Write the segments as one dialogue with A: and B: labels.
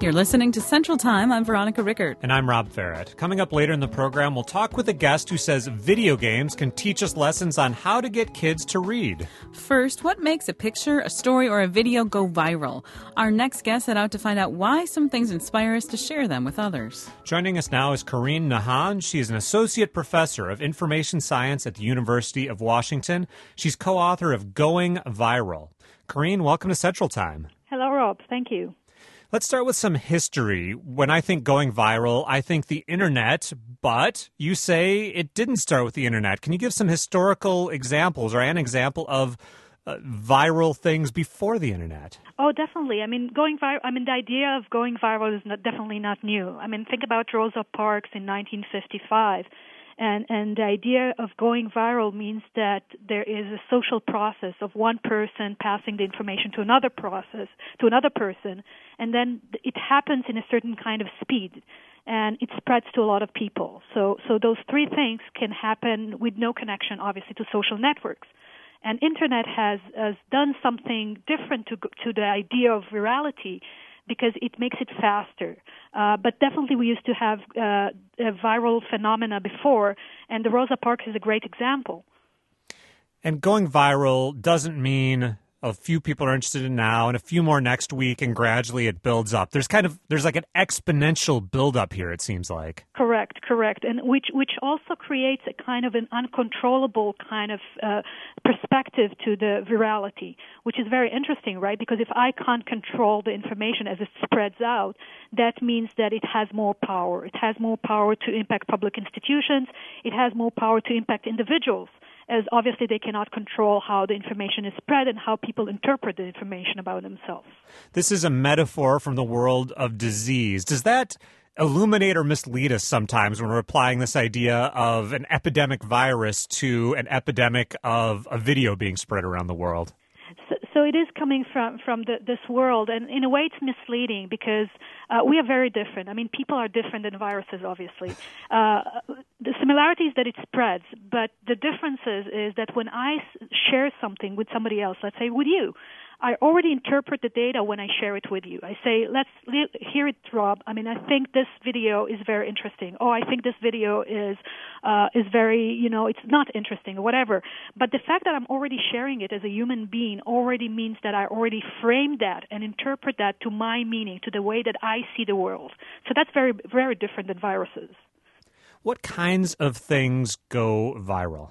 A: You're listening to Central Time. I'm Veronica Rickert.
B: And I'm Rob Farrett. Coming up later in the program, we'll talk with a guest who says video games can teach us lessons on how to get kids to read.
A: First, what makes a picture, a story, or a video go viral? Our next guest set out to find out why some things inspire us to share them with others.
B: Joining us now is Karine Nahan. She is an associate professor of information science at the University of Washington. She's co-author of Going Viral. Karine, welcome to Central Time.
C: Hello, Rob. Thank you.
B: Let's start with some history. When I think going viral, I think the internet, but you say it didn't start with the internet. Can you give some historical examples or an example of viral things before the internet?
C: Oh, definitely. The idea of going viral is definitely not new. Think about Rosa Parks in 1955. And the idea of going viral means that there is a social process of one person passing the information to another person, and then it happens in a certain kind of speed, and it spreads to a lot of people. So those three things can happen with no connection, obviously, to social networks. And Internet has done something different to the idea of virality, because it makes it faster. But definitely we used to have a viral phenomena before, and the Rosa Parks is a great example.
B: And going viral doesn't mean a few people are interested in now and a few more next week, and gradually it builds up. There's like an exponential buildup here, it seems like.
C: Correct. And which also creates a kind of an uncontrollable kind of perspective to the virality, which is very interesting, right? Because if I can't control the information as it spreads out, that means that it has more power. It has more power to impact public institutions. It has more power to impact individuals, as obviously they cannot control how the information is spread and how people interpret the information about themselves.
B: This is a metaphor from the world of disease. Does that illuminate or mislead us sometimes when we're applying this idea of an epidemic virus to an epidemic of a video being spread around the world?
C: So it is coming from this world, and in a way it's misleading because we are very different. People are different than viruses, obviously. The similarity is that it spreads, but the difference is that when I share something with somebody else, let's say with you, I already interpret the data when I share it with you. I say, let's hear it, Rob. I think this video is very interesting. Oh, I think this video is very, it's not interesting or whatever. But the fact that I'm already sharing it as a human being already means that I already frame that and interpret that to my meaning, to the way that I see the world. So that's very, very different than viruses.
B: What kinds of things go viral?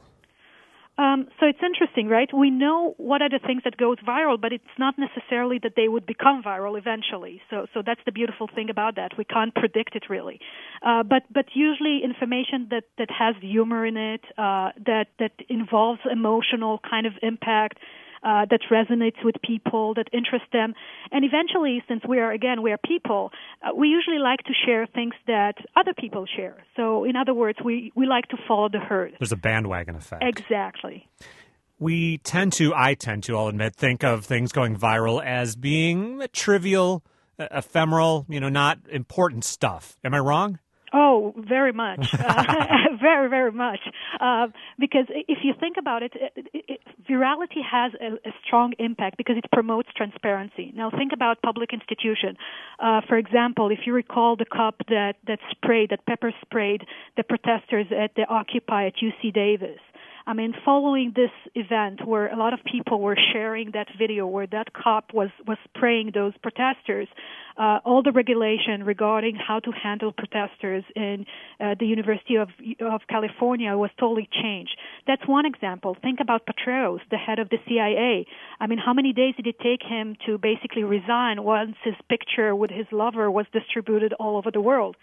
C: So it's interesting, right? We know what are the things that goes viral, but it's not necessarily that they would become viral eventually. So that's the beautiful thing about that. We can't predict it really. But usually information that has humor in it, that involves emotional kind of impact, that resonates with people, that interests them. And eventually, since we are people, we usually like to share things that other people share. So in other words, we like to follow the herd.
B: There's a bandwagon effect.
C: Exactly.
B: I tend to, I'll admit, think of things going viral as being trivial, ephemeral, not important stuff. Am I wrong?
C: Oh, very much. Very, very much. Because if you think about it, virality has a strong impact because it promotes transparency. Now, think about public institution. For example, if you recall the cop that pepper sprayed the protesters at the Occupy at UC Davis. Following this event where a lot of people were sharing that video where that cop was spraying those protesters, all the regulation regarding how to handle protesters in the University of California was totally changed. That's one example. Think about Petraeus, the head of the CIA. How many days did it take him to basically resign once his picture with his lover was distributed all over the world?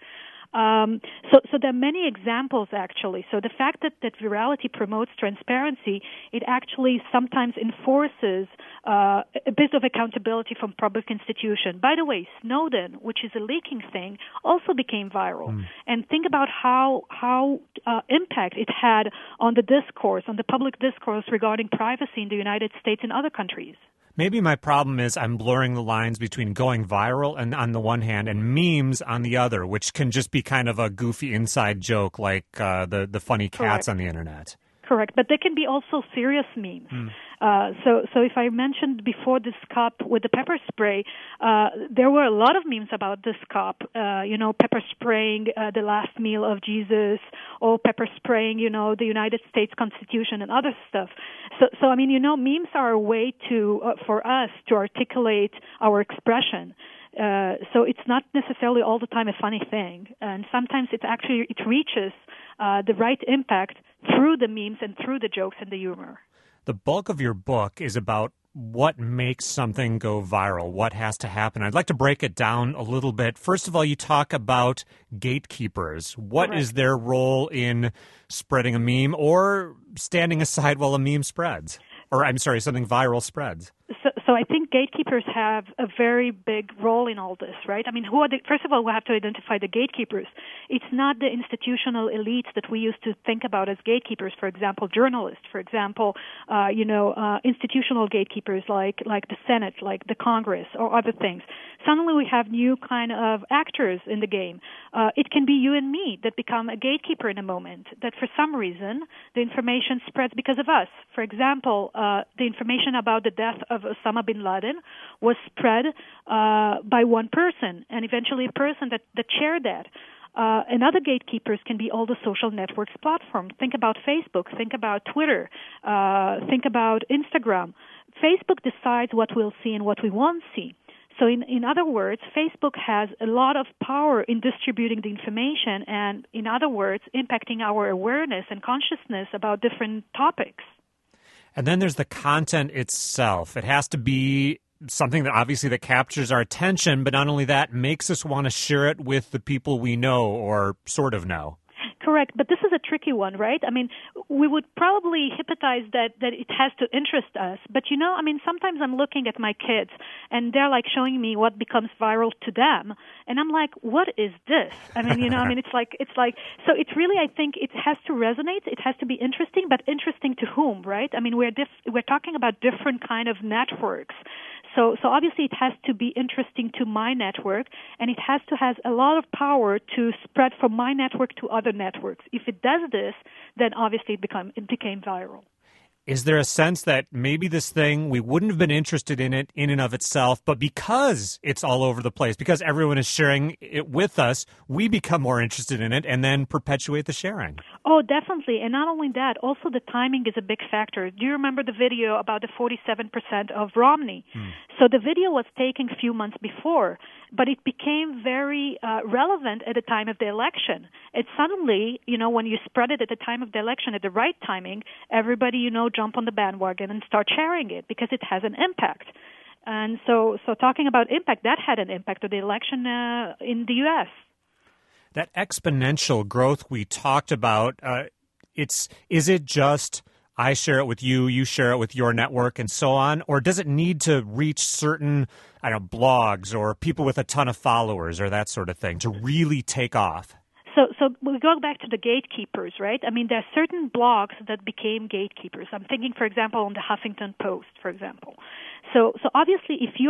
C: So there are many examples, actually. So the fact that virality promotes transparency, it actually sometimes enforces a bit of accountability from public institution. By the way, Snowden, which is a leaking thing, also became viral. And think about how impact it had on the discourse, on the public discourse regarding privacy in the United States and other countries.
B: Maybe my problem is I'm blurring the lines between going viral and on the one hand and memes on the other, which can just be kind of a goofy inside joke like the funny cats on the internet.
C: Correct, but they can be also serious memes. So if I mentioned before this cop with the pepper spray, there were a lot of memes about this cop, pepper spraying the last meal of Jesus, or pepper spraying, the United States Constitution and other stuff. So I mean, memes are a way for us to articulate our expression. So it's not necessarily all the time a funny thing, and sometimes it reaches the right impact through the memes and through the jokes and the humor.
B: The bulk of your book is about what makes something go viral, what has to happen. I'd like to break it down a little bit. First of all, you talk about gatekeepers. What
C: Correct.
B: is their role in spreading a meme or standing aside while a meme spreads? Or, I'm sorry, something viral spreads.
C: So I think gatekeepers have a very big role in all this, right? I mean, first of all, we have to identify the gatekeepers. It's not the institutional elites that we used to think about as gatekeepers, for example, journalists, for example, institutional gatekeepers like the Senate, like the Congress, or other things. Suddenly we have new kind of actors in the game. It can be you and me that become a gatekeeper in a moment, that for some reason the information spreads because of us. For example, the information about the death of Osama bin Laden was spread by one person, and eventually a person that shared that. And other gatekeepers can be all the social networks platforms. Think about Facebook. Think about Twitter. Think about Instagram. Facebook decides what we'll see and what we won't see. So in other words, Facebook has a lot of power in distributing the information and, in other words, impacting our awareness and consciousness about different topics.
B: And then there's the content itself. It has to be something that obviously that captures our attention, but not only that, makes us want to share it with the people we know or sort of know.
C: Correct, but this is a tricky one, right? I mean, we would probably hypothesize that it has to interest us. But, sometimes I'm looking at my kids, and they're, like, showing me what becomes viral to them. And I'm like, what is this? I mean, it's like, so it's really, I think it has to resonate. It has to be interesting, but interesting to whom, right? I mean, we're talking about different kind of networks. So obviously it has to be interesting to my network, and it has to have a lot of power to spread from my network to other networks. If it does this, then obviously it became viral.
B: Is there a sense that maybe this thing, we wouldn't have been interested in it in and of itself, but because it's all over the place, because everyone is sharing it with us, we become more interested in it and then perpetuate the sharing?
C: Oh, definitely. And not only that, also the timing is a big factor. Do you remember the video about the 47% of Romney? So the video was taken a few months before, but it became very relevant at the time of the election. It suddenly, when you spread it at the time of the election at the right timing, everybody, jump on the bandwagon and start sharing it because it has an impact. And so talking about impact, that had an impact on the election in the U.S.
B: That exponential growth we talked about, is it just I share it with you, you share it with your network, and so on? Or does it need to reach certain, blogs or people with a ton of followers or that sort of thing to really take off?
C: So we go back to the gatekeepers, right? I mean, there are certain blogs that became gatekeepers. I'm thinking, for example, on the Huffington Post, for example. So obviously, if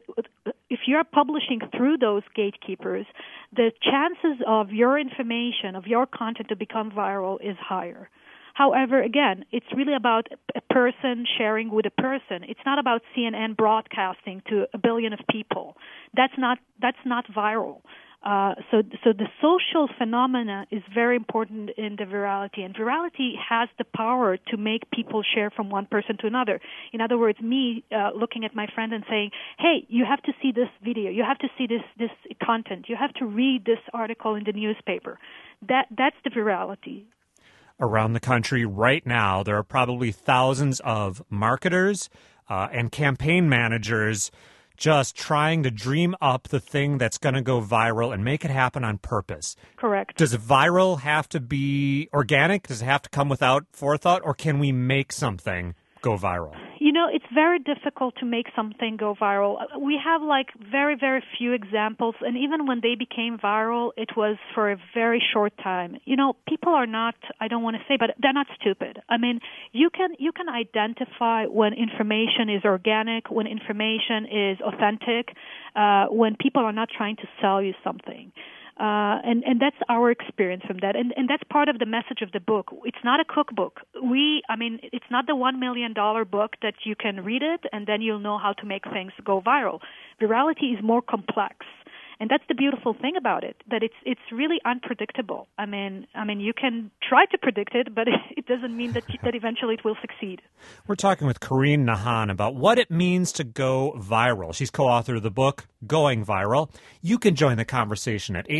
C: you're publishing through those gatekeepers, the chances of your information, of your content to become viral is higher. However, again, it's really about a person sharing with a person. It's not about CNN broadcasting to a billion of people. That's not viral. So the social phenomena is very important in the virality, and virality has the power to make people share from one person to another. In other words, me looking at my friend and saying, "Hey, you have to see this video. You have to see this content. You have to read this article in the newspaper." That's the virality.
B: Around the country right now, there are probably thousands of marketers and campaign managers just trying to dream up the thing that's going to go viral and make it happen on purpose.
C: Correct.
B: Does viral have to be organic? Does it have to come without forethought? Or can we make something go viral?
C: It's very difficult to make something go viral. We have very, very few examples, and even when they became viral, it was for a very short time. People are not, I don't want to say, but they're not stupid. I mean, you can identify when information is organic, when information is authentic, when people are not trying to sell you something. And that's our experience from that. And that's part of the message of the book. It's not a cookbook. It's not the $1 million book that you can read it and then you'll know how to make things go viral. Virality is more complex. And that's the beautiful thing about it, that it's really unpredictable. I mean, you can try to predict it, but it doesn't mean that eventually it will succeed.
B: We're talking with Karine Nahan about what it means to go viral. She's co-author of the book, Going Viral. You can join the conversation at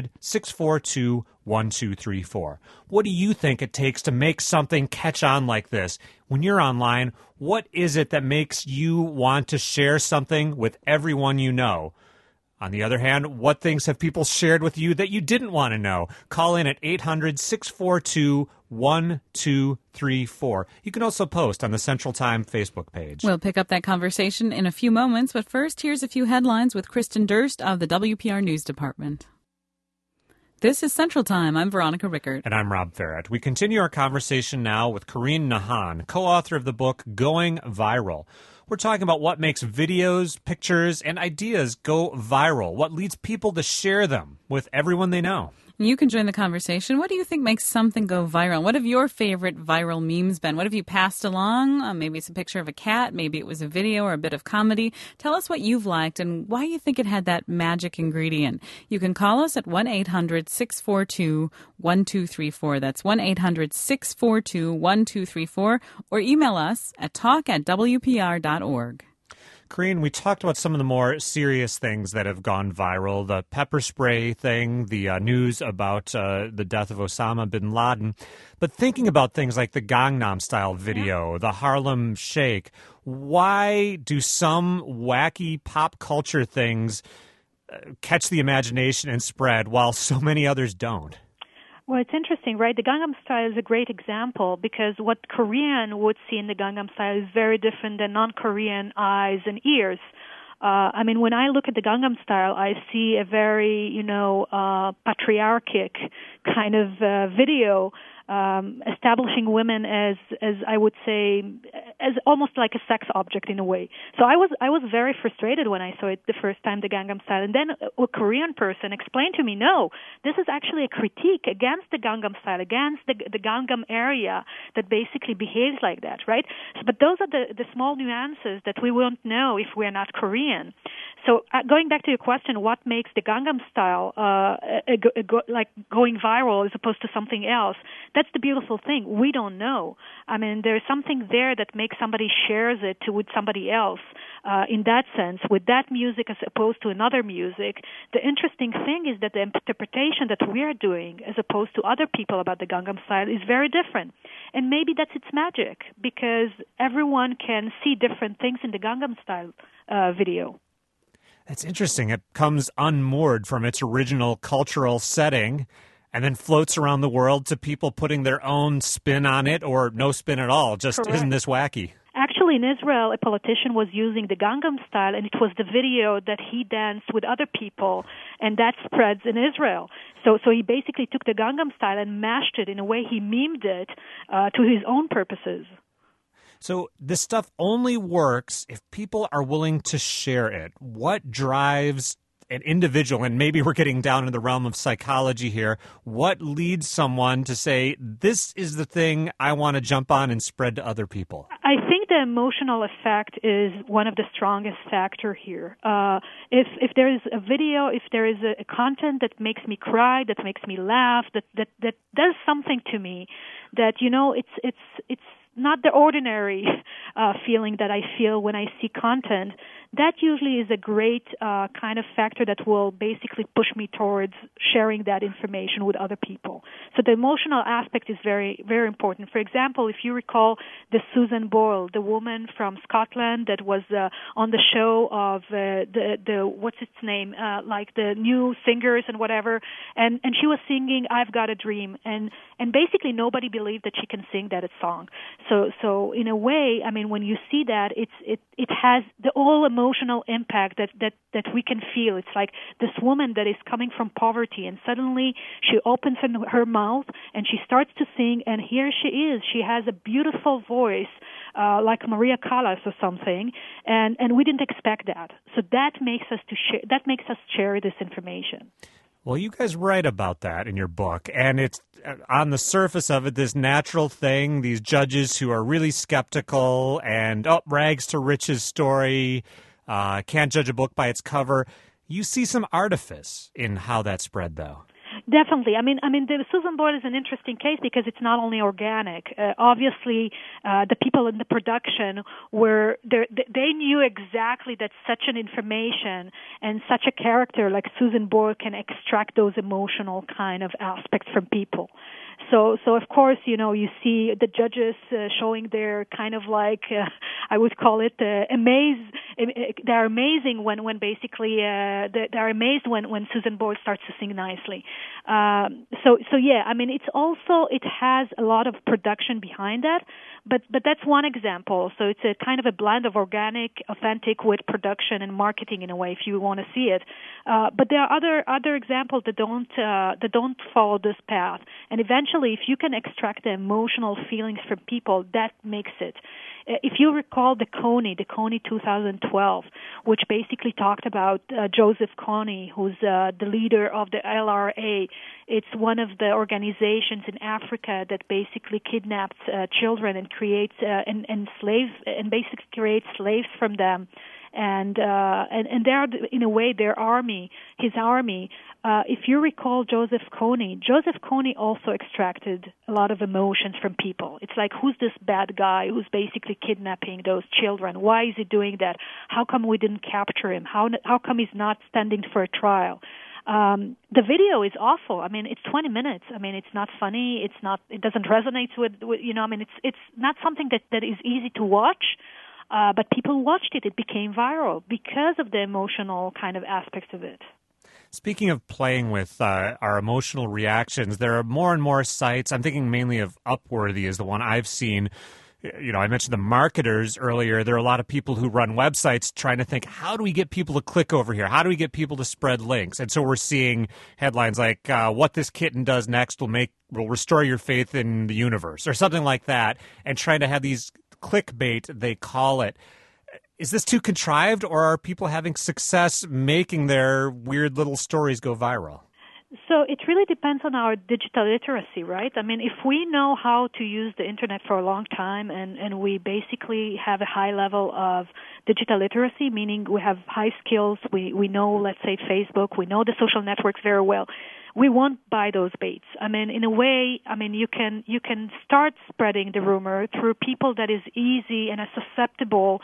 B: 800-642-1234. What do you think it takes to make something catch on like this? When you're online, what is it that makes you want to share something with everyone you know? On the other hand, what things have people shared with you that you didn't want to know? Call in at 800-642-1234. You can also post on the Central Time Facebook page.
A: We'll pick up that conversation in a few moments, but first, here's a few headlines with Kristen Durst of the WPR News Department. This is Central Time. I'm Veronica Rickert.
B: And I'm Rob Farrett. We continue our conversation now with Karine Nahan, co-author of the book Going Viral. We're talking about what makes videos, pictures, and ideas go viral, what leads people to share them with everyone they know.
A: You can join the conversation. What do you think makes something go viral? What have your favorite viral memes been? What have you passed along? Maybe it's a picture of a cat. Maybe it was a video or a bit of comedy. Tell us what you've liked and why you think it had that magic ingredient. You can call us at 1-800-642-1234. That's 1-800-642-1234. Or email us at talk@wpr.org.
B: Karine, we talked about some of the more serious things that have gone viral, the pepper spray thing, the news about the death of Osama bin Laden. But thinking about things like the Gangnam Style video, the Harlem Shake, why do some wacky pop culture things catch the imagination and spread while so many others don't?
C: Well, it's interesting, right? The Gangnam Style is a great example because what Korean would see in the Gangnam Style is very different than non-Korean eyes and ears. When I look at the Gangnam Style, I see a very, patriarchic kind of video establishing women as I would say, as almost like a sex object in a way. So I was very frustrated when I saw it the first time, the Gangnam Style. And then a Korean person explained to me, no, this is actually a critique against the Gangnam Style, against the Gangnam area that basically behaves like that, right? But those are the small nuances that we won't know if we're not Korean. So going back to your question, what makes the Gangnam Style going viral as opposed to something else? That's the beautiful thing. We don't know. There's something there that makes somebody shares it with somebody else. In that sense, with that music as opposed to another music, the interesting thing is that the interpretation that we are doing as opposed to other people about the Gangnam Style is very different. And maybe that's its magic, because everyone can see different things in the Gangnam Style video.
B: That's interesting. It comes unmoored from its original cultural setting and then floats around the world to people putting their own spin on it or no spin at all. Just Correct. Isn't this wacky?
C: Actually, in Israel, a politician was using the Gangnam Style, and it was the video that he danced with other people, and that spreads in Israel. So he basically took the Gangnam Style and mashed it in a way he memed it to his own purposes.
B: So this stuff only works if people are willing to share it. What drives an individual, and maybe we're getting down into the realm of psychology here, what leads someone to say, this is the thing I want to jump on and spread to other people?
C: I think the emotional effect is one of the strongest factor here. If there is a video, if there is a content that makes me cry, that makes me laugh, that does something to me, that, it's not the ordinary feeling that I feel when I see content, that usually is a great kind of factor that will basically push me towards sharing that information with other people. So the emotional aspect is very, very important. For example, if you recall the Susan Boyle, the woman from Scotland that was on the show of the what's its name, like the new singers and whatever, and she was singing "I've Got a Dream," and basically nobody believed that she can sing that song. So in a way, when you see that, it has the whole emotional impact that we can feel. It's like this woman that is coming from poverty, and suddenly she opens her mouth and she starts to sing, and here she is. She has a beautiful voice, like Maria Callas or something, and we didn't expect that. So that makes us share this information.
B: Well, you guys write about that in your book, and it's on the surface of it, this natural thing, these judges who are really skeptical and, rags to riches story, can't judge a book by its cover. You see some artifice in how that spread, though.
C: Definitely. I mean, the Susan Boyle is an interesting case because it's not only organic. Obviously, the people in the production they knew exactly that such an information and such a character like Susan Boyle can extract those emotional kind of aspects from people. So of course, you see the judges showing their kind of like, I would call it they're amazing when basically they're amazed when Susan Boyle starts to sing nicely. So yeah, I mean, it has a lot of production behind that, but that's one example. So it's a kind of a blend of organic, authentic with production and marketing in a way, if you want to see it. But there are other examples that don't follow this path, and eventually, if you can extract the emotional feelings from people, that makes it. If you recall the Kony 2012, which basically talked about Joseph Kony, who's the leader of the LRA. It's one of the organizations in Africa that basically kidnaps children and creates and basically creates slaves from them. And they're in a way his army. If you recall Joseph Kony also extracted a lot of emotions from people. It's like, who's this bad guy who's basically kidnapping those children? Why is he doing that? How come we didn't capture him? How come he's not standing for a trial? The video is awful. I mean, it's 20 minutes. I mean, it's not funny. It doesn't resonate with I mean, it's not something that is easy to watch. But people watched it. It became viral because of the emotional kind of aspects of it.
B: Speaking of playing with our emotional reactions, there are more and more sites. I'm thinking mainly of Upworthy is the one I've seen. I mentioned the marketers earlier. There are a lot of people who run websites trying to think, how do we get people to click over here? How do we get people to spread links? And so we're seeing headlines like, what this kitten does next will restore your faith in the universe, or something like that, and trying to have these clickbait, they call it. Is this too contrived, or are people having success making their weird little stories go viral?
C: So it really depends on our digital literacy, right? I mean, if we know how to use the internet for a long time and we basically have a high level of digital literacy, meaning we have high skills, we know, let's say, Facebook, we know the social networks very well, we won't buy those baits. I mean, in a way, you can start spreading the rumor through people that is easy and are susceptible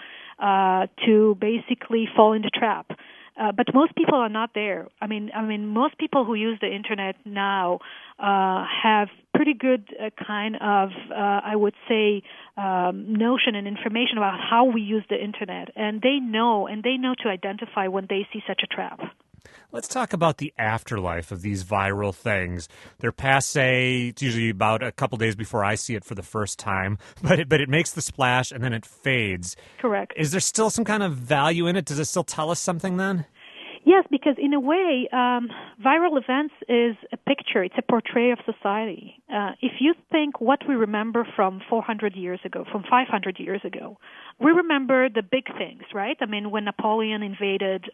C: to basically fall in the trap. But most people are not there. I mean, most people who use the internet now have pretty good kind of, I would say, notion and information about how we use the internet, and they know to identify when they see such a trap.
B: Let's talk about the afterlife of these viral things. They're passé. It's usually about a couple days before I see it for the first time, but it makes the splash and then it fades.
C: Correct.
B: Is there still some kind of value in it? Does it still tell us something then?
C: Yes, because in a way, viral events is a picture. It's a portrait of society. If you think what we remember from 400 years ago, from 500 years ago, we remember the big things, right? I mean, when Napoleon invaded,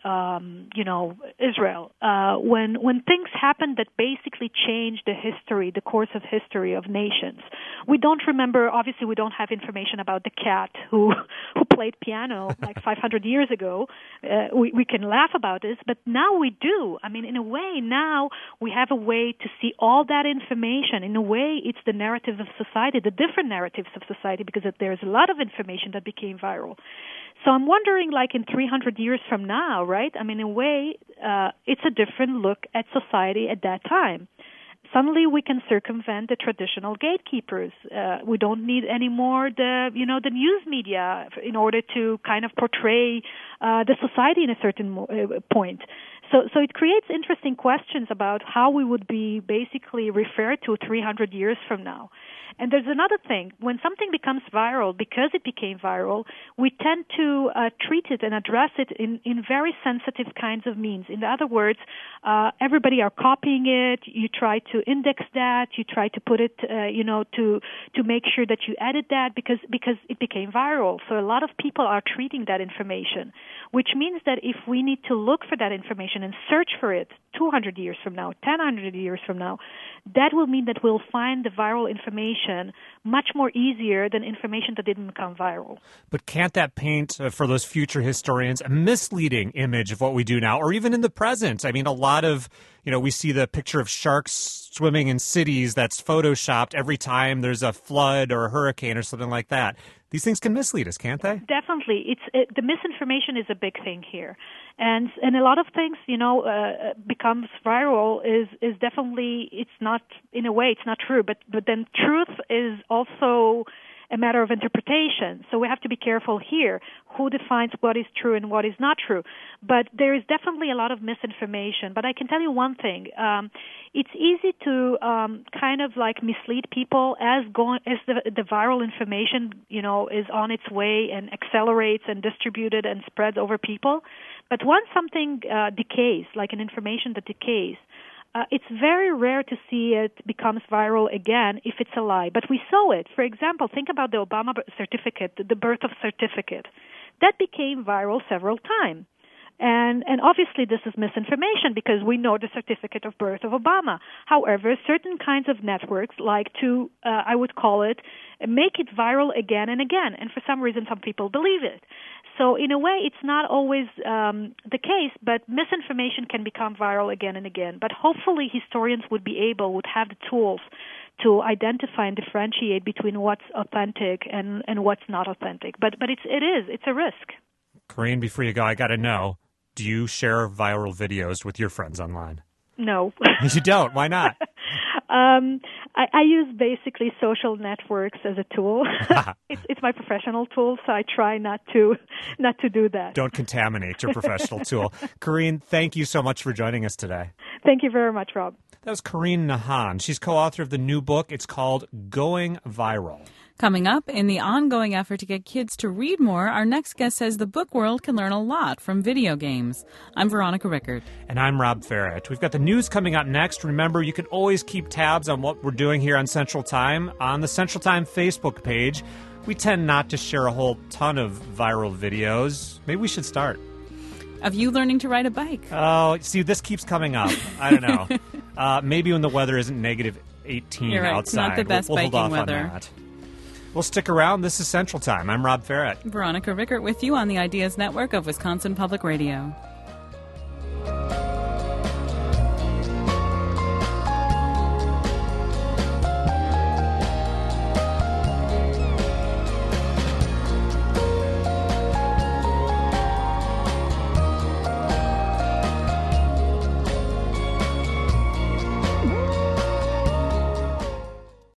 C: Israel, when things happened that basically changed the course of history of nations. We don't remember. Obviously, we don't have information about the cat who played piano like 500 years ago. We can laugh about this, but now we do. I mean, in a way, now we have a way to see all that information. In a way, it's the narrative of society, the different narratives of society, because there's a lot of information that became viral. So I'm wondering, like in 300 years from now, right? I mean, in a way, it's a different look at society at that time. Suddenly we can circumvent the traditional gatekeepers. We don't need anymore the news media in order to kind of portray the society in a certain point. So it creates interesting questions about how we would be basically referred to 300 years from now. And there's another thing. When something becomes viral, because it became viral, we tend to treat it and address it in very sensitive kinds of means. In other words, everybody are copying it. You try to index that. You try to put it, to make sure that you edit that because it became viral. So a lot of people are treating that information, which means that if we need to look for that information information and search for it 200 years from now, 1,000 years from now, that will mean that we'll find the viral information much more easier than information that didn't become viral.
B: But can't that paint, for those future historians, a misleading image of what we do now, or even in the present? I mean, a lot of, we see the picture of sharks swimming in cities that's photoshopped every time there's a flood or a hurricane or something like that. These things can mislead us, can't they?
C: Definitely. The misinformation is a big thing here. And a lot of things, becomes viral is definitely, it's not, in a way, it's not true. But then truth is also a matter of interpretation. So we have to be careful here. Who defines what is true and what is not true? But there is definitely a lot of misinformation. But I can tell you one thing. It's easy to kind of like mislead people as the viral information, is on its way and accelerates and distributed and spreads over people. But once something decays, like an information that decays, it's very rare to see it becomes viral again if it's a lie. But we saw it. For example, think about the Obama certificate, the birth of certificate. That became viral several times. And obviously this is misinformation because we know the certificate of birth of Obama. However, certain kinds of networks like to, I would call it, make it viral again and again. And for some reason, some people believe it. So in a way, it's not always the case, but misinformation can become viral again and again. But hopefully historians would have the tools to identify and differentiate between what's authentic and what's not authentic. But it's a risk.
B: Corinne, before you go, I got to know, do you share viral videos with your friends online?
C: No.
B: You don't? Why not?
C: I use basically social networks as a tool. It's my professional tool, so I try not to do that.
B: Don't contaminate your professional tool. Corinne, thank you so much for joining us today.
C: Thank you very much, Rob.
B: That was Corinne Nahan. She's co-author of the new book. It's called Going Viral.
A: Coming up, in the ongoing effort to get kids to read more, our next guest says the book world can learn a lot from video games. I'm Veronica Rickard.
B: And I'm Rob Farrett. We've got the news coming up next. Remember, you can always keep tabs on what we're doing here on Central Time on the Central Time Facebook page. We tend not to share a whole ton of viral videos. Maybe we should start.
A: Of you learning to ride a bike.
B: Oh, see, this keeps coming up. I don't know. Maybe when the weather isn't negative 18
A: You're right.
B: outside.
A: It's not the best
B: we'll
A: biking
B: hold off
A: weather.
B: on that. Well, stick around. This is Central Time. I'm Rob Farrett.
A: Veronica Rickert with you on the Ideas Network of Wisconsin Public Radio.